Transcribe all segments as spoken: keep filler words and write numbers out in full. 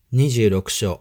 にじゅうろく章。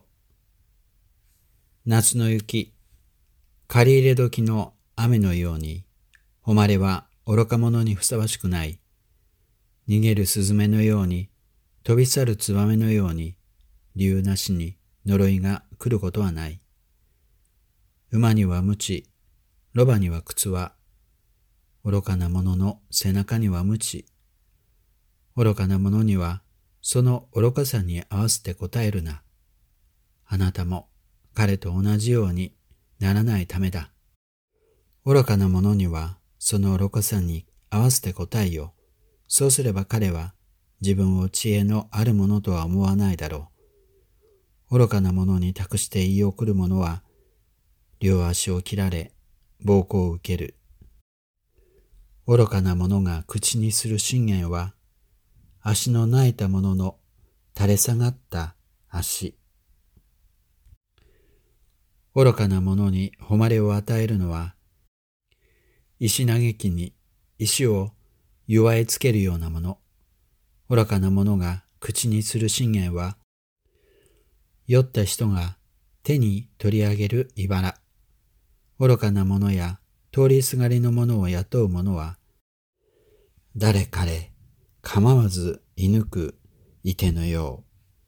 夏の雪、借り入れ時の雨のように、誉れは愚か者にふさわしくない。逃げるスズメのように、飛び去るツバメのように、理由なしに呪いが来ることはない。馬には鞭、ロバには靴輪、愚かな者の背中には鞭。愚かな者には、その愚かさに合わせて答えるな。あなたも彼と同じようにならないためだ。愚かな者にはその愚かさに合わせて答えよ。そうすれば彼は自分を知恵のあるものとは思わないだろう。愚かな者に託して言い送る者は、両足を切られ、暴行を受ける。愚かな者が口にする信言は、足の泣いた者の垂れ下がった足。愚かな者に誉れを与えるのは、石嘆きに石を祝いつけるようなもの。愚かな者が口にする信言は、酔った人が手に取り上げる茨。愚かな者や通りすがりの者を雇う者は、誰彼構わず射抜く射手のよう。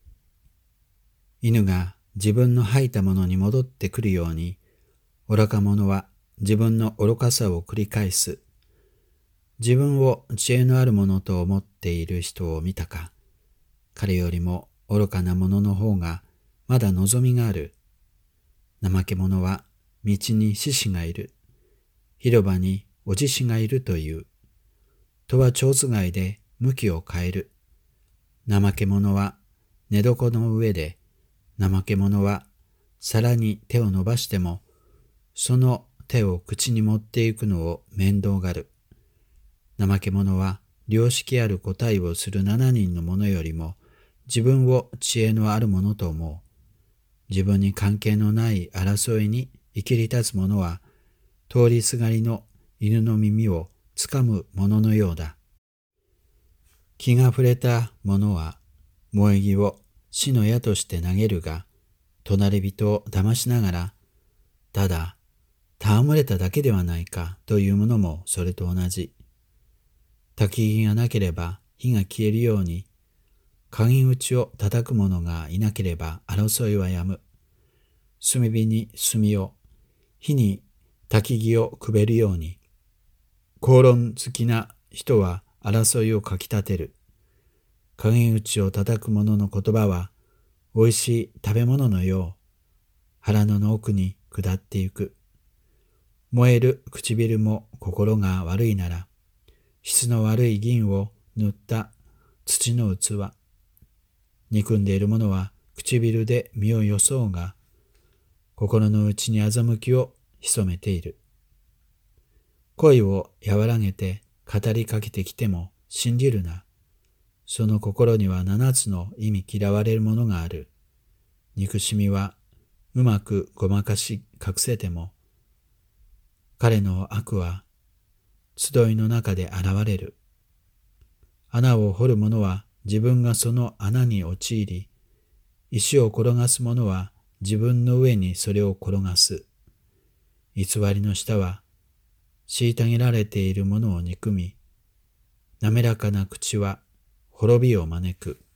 犬が自分の吐いたものに戻ってくるように、愚か者は自分の愚かさを繰り返す。自分を知恵のあるものと思っている人を見たか。彼よりも愚かな者の方がまだ望みがある。怠け者は道に獅子がいる。広場にお獅子がいるという。戸は蝶子貝で向きを変える。怠け者は寝床の上で、怠け者は皿に手を伸ばしても、その手を口に持っていくのを面倒がる。怠け者は良識ある答えをする七人の者よりも、自分を知恵のあるものと思う。自分に関係のない争いに生きり立つ者は、通りすがりの犬の耳をつかむ者のようだ。気が触れた者は、萌木を死の矢として投げるが、隣人を騙しながら、ただ、戯れただけではないかというものもそれと同じ。焚き木がなければ火が消えるように、鍵打ちを叩く者がいなければ争いはやむ。炭火に炭を、火に焚き木をくべるように、口論好きな人は争いをかき立てる。鍵打ちを叩く者の言葉は、おいしい食べ物のよう、腹の奥に下ってゆく。燃える唇も心が悪いなら、質の悪い銀を塗った土の器。憎んでいる者は唇で身を装うが、心の内に欺きを潜めている。声を和らげて語りかけてきても信じるな。その心には七つの意味嫌われるものがある。憎しみはうまくごまかし隠せても、彼の悪は集いの中で現れる。穴を掘る者は自分がその穴に陥り、石を転がす者は自分の上にそれを転がす。偽りの舌は虐げられている者を憎み、滑らかな口は滅びを招く。